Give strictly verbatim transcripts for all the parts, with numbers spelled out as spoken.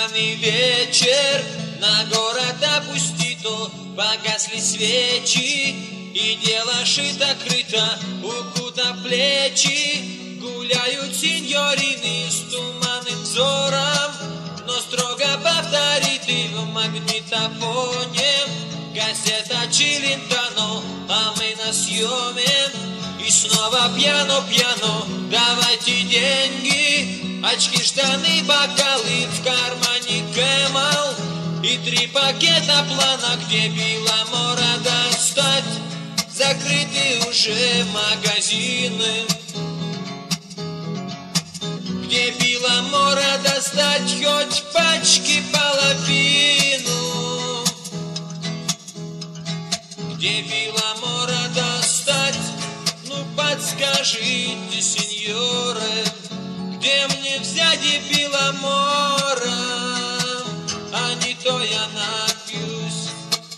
Туманный вечер на город опустито, погасли свечи, и дело шито-крыто, укута плечи. Гуляют сеньорины с туманным взором, но строго повторит и в магнитофоне кассета Челентано, а мы на съеме. И снова пьяно-пьяно, давайте деньги, очки, штаны, бокалы, в кармане Кэмэл и три пакета плана, где Беломора достать. Закрыты уже магазины, где Беломора достать хоть пачки половину, где Беломора достать. Подскажите, сеньоры, где мне взять и Беломора, а не то я напьюсь.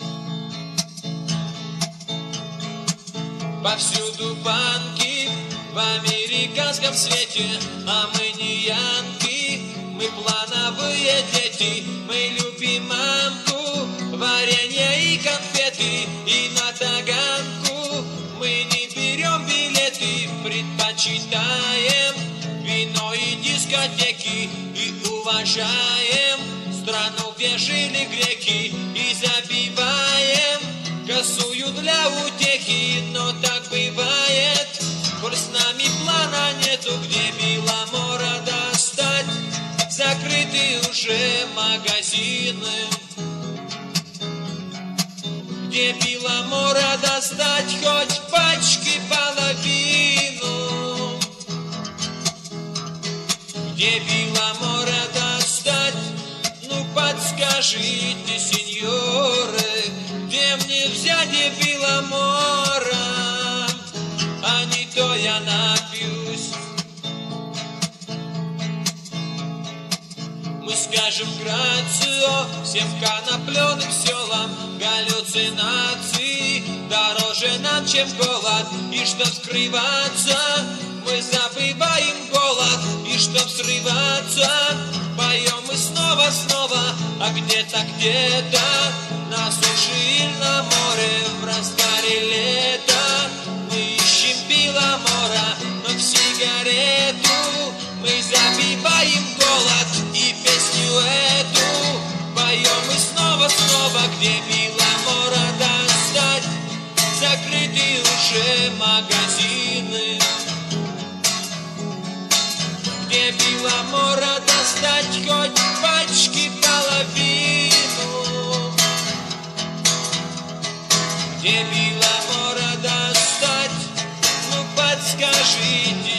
Повсюду банки в американском свете, а мы не янки, мы плановые дети, мы любим мамку, варенье и конфеты, и на таганку мы не берем билеты, предпочитаем вино и дискотеки, и уважаем страну, где жили греки, и забиваем косую для утехи. Но так бывает, коль с нами плана нету, где Беломора достать. Закрыты уже магазины, где Беломора достать хоть пачки половину, где Беломора достать. Ну подскажите, сеньоры, где мне взять и Беломора, а не то я напьюсь. Мы скажем грацио всем конопленым селам, галлюцинации дороже нам, чем голод. И чтоб скрываться, мы забываем голод. И чтоб срываться, поем мы снова-снова. А где-то, где-то на суше или на море, в разгаре лета мы ищем Беломора. Но в сигарету мы забиваем голод, и песню эту поем мы снова-снова, где Беломора достать. Закрыты уже магазины, где Беломора достать хоть пачки половину, где Беломора достать. Ну подскажите,